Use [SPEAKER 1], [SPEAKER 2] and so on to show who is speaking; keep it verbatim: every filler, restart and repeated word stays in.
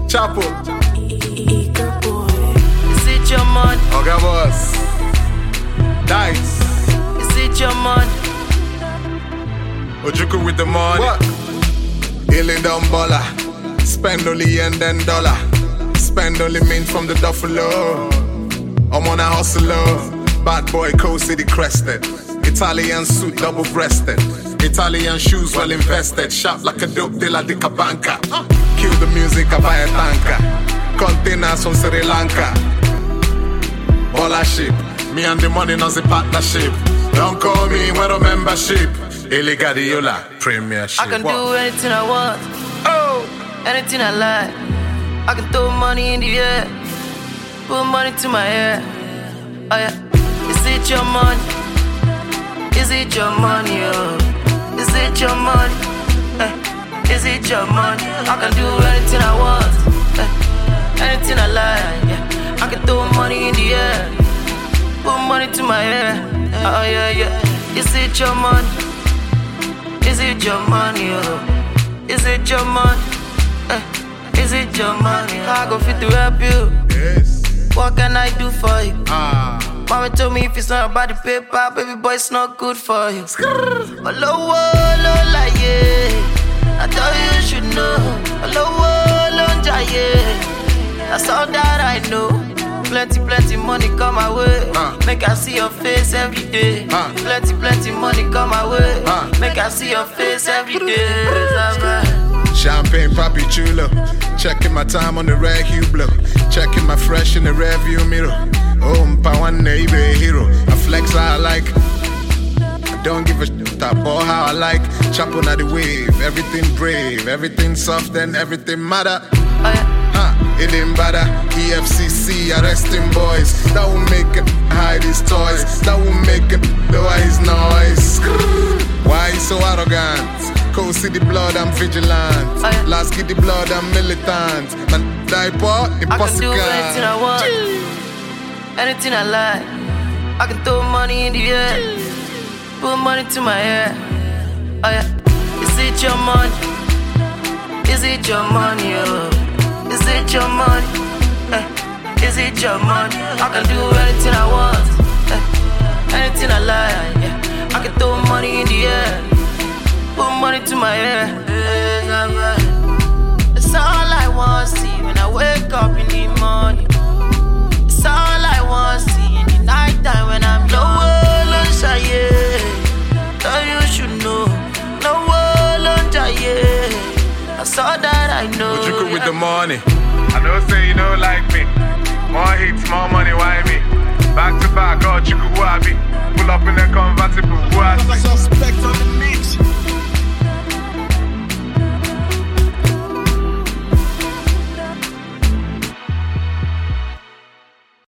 [SPEAKER 1] Chapo.
[SPEAKER 2] Eager boy. Is it your money?
[SPEAKER 1] Okay, boss. Dice.
[SPEAKER 2] Is it your money?
[SPEAKER 1] Ojuku with the money. What? Illing down baller. Spend only and then dollar. Spend only mint from the duffalo. I'm on a hustler. Bad boy, coast city crested. Italian suit, double breasted. Italian shoes, well invested. Shop like a dope dealer, di banca. Kill the music, I buy a tanker. Containers from Sri Lanka. Baller ship. Me and the money, not the partnership. Don't call me when a membership. Illegadiola, premiership.
[SPEAKER 2] I can do anything I want. Oh, anything I like. I can throw money in the air. Put money to my hair. Oh yeah. Is it your money? Is it your money, oh? Is it your money? Eh, is it your money? I can do anything I want, eh, anything I like, yeah. I can throw money in the air, put money to my hair, oh yeah, yeah. Is it your money? Is it your money, oh? Is it your money? Eh, is it your money? I go fit to help you.
[SPEAKER 1] Yes.
[SPEAKER 2] What can I do for you?
[SPEAKER 1] Ah.
[SPEAKER 2] Mama told me if it's not about the paper, baby boy, it's not good for you. Hello, hello, like yeah. I thought you should know. Hello, hello, yeah. That's all that I know. Plenty, plenty money come my way. Uh. Make I see your face every day. Uh. Plenty, plenty money come my way. Uh. Make I see your face every day.
[SPEAKER 1] Champagne Papi Chulo. Checking my time on the red Hublot. Checking my fresh in the rear view mirror. Oh, mpa one neighbor hero. I flex how I like. I don't give a shit. I ball how I like. Chop on the wave. Everything brave. Everything soft and everything matter.
[SPEAKER 2] Oh, yeah.
[SPEAKER 1] Huh, it didn't bother. E F C C arresting boys. That will make it hide his toys. That will make it the wise noise. Why you so arrogant? Cold City blood, I'm vigilant.
[SPEAKER 2] Oh, yeah.
[SPEAKER 1] Last Kitty blood, I'm militant. Man, die part, impossible.
[SPEAKER 2] I can do anything I want, anything I like. I can throw money in the air, put money to my hair. Oh yeah. Is it your money? Is it your money, oh? Is it your money? Eh, is it your money? I can do anything I want, eh, anything I like, yeah. I can throw money in the air, put money to my hair. It's all I want to see when I wake up in the morning. It's all I want to see in the night time when I'm low on Shaye. So you should know, no one on Shaye. That's all that I know.
[SPEAKER 1] What you cook with the money? I don't say you don't like me. More hits, more money, why me? Back to back, God, you could wabi. Pull up in a convertible, what?
[SPEAKER 3] Suspect on the mix.